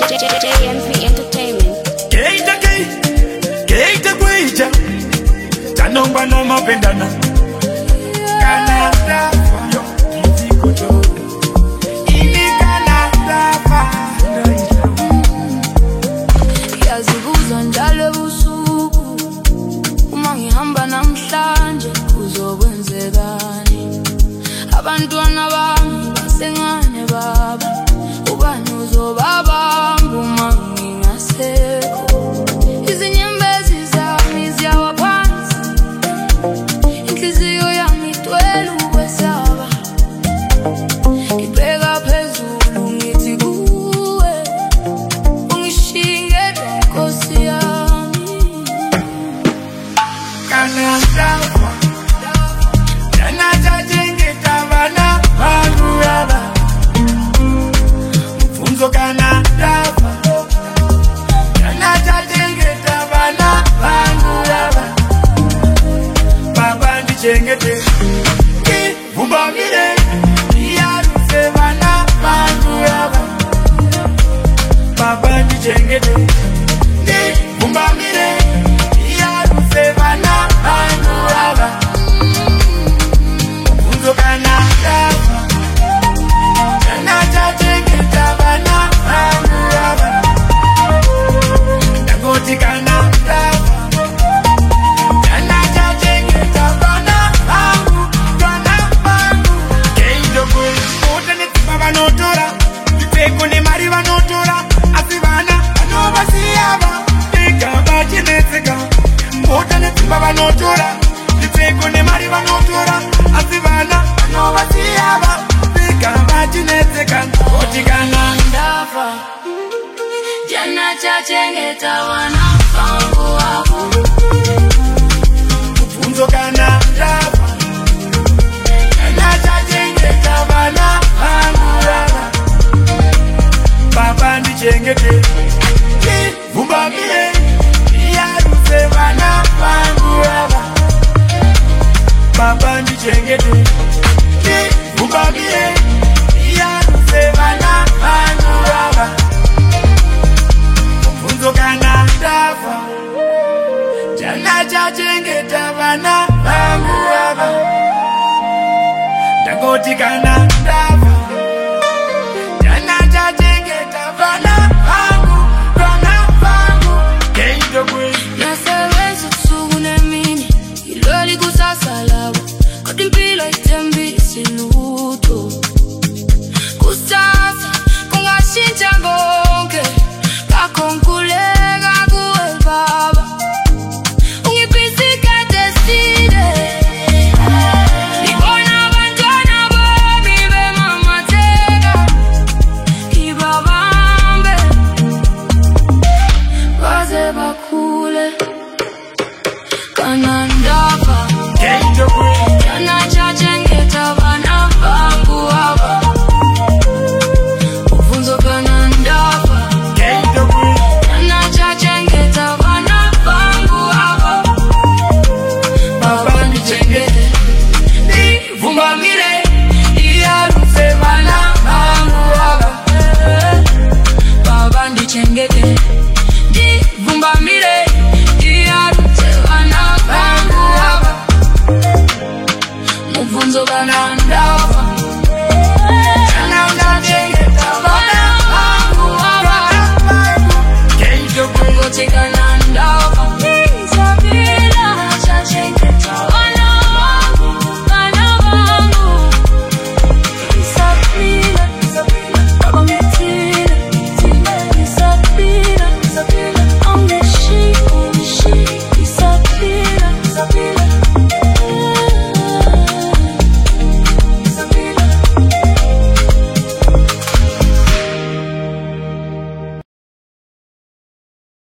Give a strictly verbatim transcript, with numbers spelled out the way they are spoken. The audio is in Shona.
J N P Entertainment. Keita kei, keita kweita, tanongwa na mapendana. Kanada, yo, kitiko to. Ini Kanada, yazibuza njalo busuku, uma ngihamba namhlanje kuzokwenzekani? Abantwana bami basengane baba, ubani uzobabamba uma ngingasekho? Izinyembezi zami ziyawa phansi, inhliziyo yami itwele ukwesaba. Ngibheka phezulu ngithi kuwe, ungishiye Nkosi yami. Kanada, jana chachengeta bana bangu yaba. Mfunzo Kanada, jana chachengeta bana bangu yaba. Baba ndichengete, vumba mire, yaruse bana bangu yaba. Baba ndichengete, vumba mire, yaruse bana bangu yaba. Mfunzo Kanada, jana chachengeta bana bangu yaba. Dangoti Kanada, jana chachengeta bana bangu, bana bangu. Keido kwe, kote neti baba notora, viteko ni mari vanotora, asivana, anova siyaba, ika bachi neteka. Kote neti baba notora, viteko ni mari vanotora, asivana, anova siyaba, ika bachi neteka. Koti Kanada, Jana chachengeta wana bangu wako. mfunzo Kanada, jana chachengeta bana bangu yaba. Baba ndichengete, vumba mire, yaruse bana bangu yaba. Baba ndichengete, vumba mire, yaruse bana bangu yaba. Mfunzo Kanada, jana chachengeta bana bangu yaba. Dangoti Kanada, jana chachengeta bana bangu, bana bangu. Keido kwe, Nasebenza ubusuku nemini, iloli kusasa labo, kodwa impilo ithembisi lutho. Kusasa kungashintsha konke, ngakho ngikhuleka kuwe baba. Ungiphisa isikhathi eside, ngibona abantwana bami bemamatheka, ngibabambe baze bakhule. Kanandaba, keido kwe, jana chachengeta bana bangu waba. Mfunzo Kanandaba, keido kwe, jana chachengeta bana bangu waba. Baba ndichengete, vumba mire, yaruse bana bangu waba. Baba ndichengete,